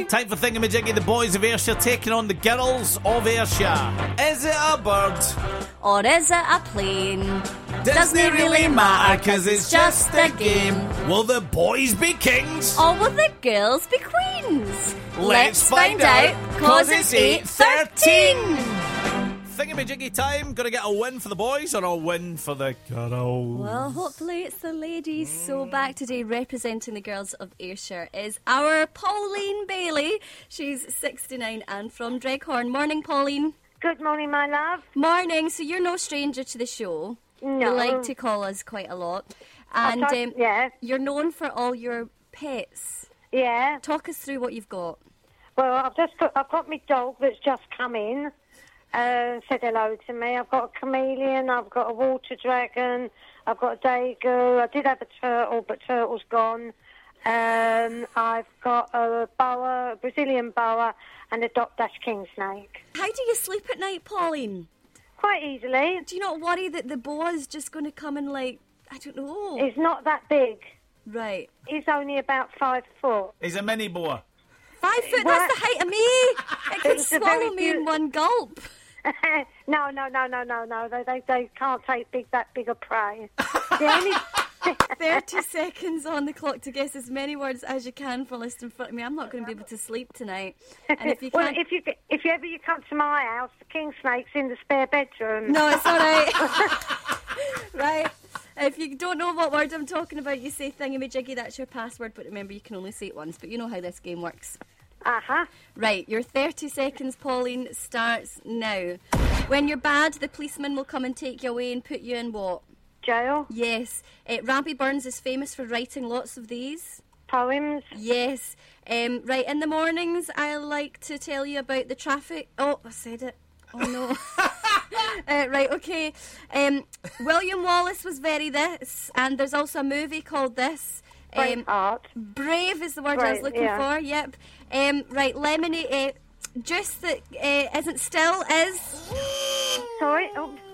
Time for Thingamajiggy. The boys of Ayrshire taking on the girls of Ayrshire. Is it a bird? Or is it a plane? Doesn't it really matter, cause it's just a game. Will the boys be kings? Or will the girls be queens? Let's find out, cause it's 8:13. Thingamajiggy time. Gonna get a win for the boys or a win for the girls? Well, hopefully it's the ladies. So back today representing the girls of Ayrshire is our Pauline Bailey. She's 69 and from Dreghorn. Morning, Pauline. Good morning, my love. Morning. So you're no stranger to the show. No. You like to call us quite a lot. And yeah. You're known for all your pets. Yeah. Talk us through what you've got. Well, I've got my dog that's just come in. Said hello to me. I've got a chameleon, I've got a water dragon, I've got a daegu. I did have a turtle, but turtle's gone. I've got a boa, a Brazilian boa, and a Dotdash king snake. How do you sleep at night, Pauline? Quite easily. Do you not worry that the boa is just going to come and, like, I don't know? He's not that big. Right. He's only about 5 foot. He's a mini boa. 5 foot, that's the height of me. It could It's a swallow very me in cute- one gulp. No. They can't take that big a prey. The only 30 seconds on the clock to guess as many words as you can for a list in front of me. I'm not going to be able to sleep tonight. And if you well, can't... if you ever come to my house, the king snake's in the spare bedroom. No, it's all right. Right. If you don't know what word I'm talking about, you say thingamajiggy, that's your password. But remember, you can only say it once. But you know how this game works. Uh-huh. Right, your 30 seconds, Pauline, starts now. When you're bad, the policeman will come and take you away and put you in what? Jail. Yes. Rabbie Burns is famous for writing lots of these. Poems. Yes. Right, in the mornings, I like to tell you about the traffic. Oh, I said it. Oh, no. Right, okay. William Wallace was very this, and there's also a movie called this. Braveheart. Brave is the word I was looking for, yep. Right, lemonade, juice that isn't still is... Sorry?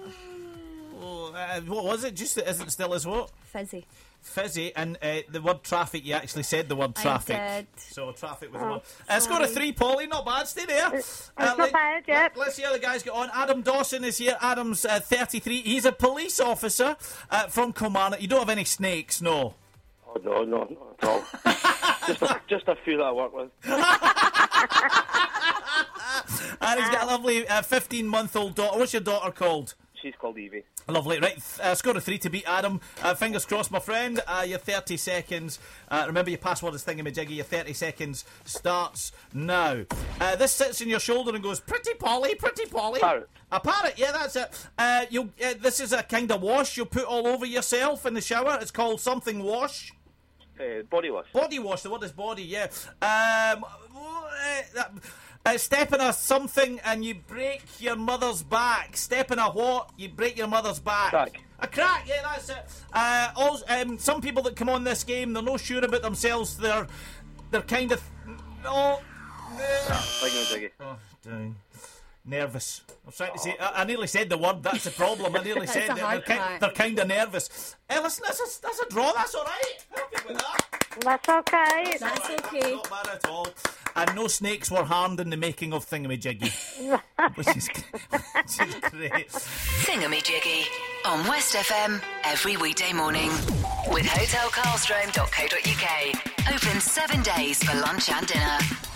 What was it? Just that isn't still as what? Fizzy. Fizzy, and the word traffic, you actually said the word traffic. I did. So traffic was the word. Score a 3, Pauline, not bad, stay there. It's not bad, yeah. Let's see how the guys get on. Adam Dawson is here. Adam's 33. He's a police officer from Kilmarnock. You don't have any snakes, no? Oh, no, not at all. just a few that I work with. And he's got a lovely 15-month-old daughter. What's your daughter called? She's called Evie. Lovely. Right, score a 3 to beat Adam. Fingers crossed, my friend. Your 30 seconds. Remember, your password is thingamajiggy. Your 30 seconds starts now. This sits in your shoulder and goes, pretty Polly, pretty Polly. Parrot. A parrot, yeah, that's it. This is a kind of wash you'll put all over yourself in the shower. It's called something wash. Body wash. Body wash, the word is body, yeah. Step in a something and you break your mother's back. Step in a what? You break your mother's back. Crack. A crack, yeah, that's it. Also, some people that come on this game, they're not sure about themselves. They're kind of... Thingamajiggy. Oh, dang. Nervous. I was trying to say... I nearly said the word. That's the problem. I nearly said it. They're kind of nervous. Listen, that's a draw. That's all right. Happy with that. That's okay. That's Right, okay. Not bad at all. And no snakes were harmed in the making of Thingamajiggy. which is great. Thingamajiggy on West FM every weekday morning with hotelcarlstrom.co.uk. Open 7 days for lunch and dinner.